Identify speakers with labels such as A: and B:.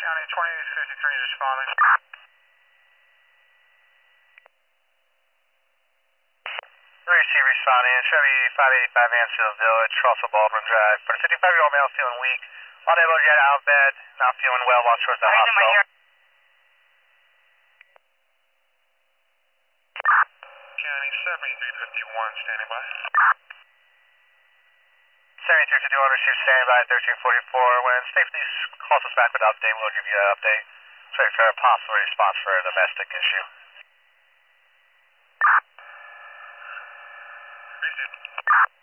A: County 2053 responding. Receive responding. Chevy 585 Mansfield Village, Russell Baldwin Drive. For a 55-year-old male feeling weak, unable to get out of bed, not feeling well, walks towards the hospital. County 7351, standing by. 7351, receive standing by 1344. When safety calls us back with an update, we'll give you an update. Sorry for a possible response for a domestic issue. Received.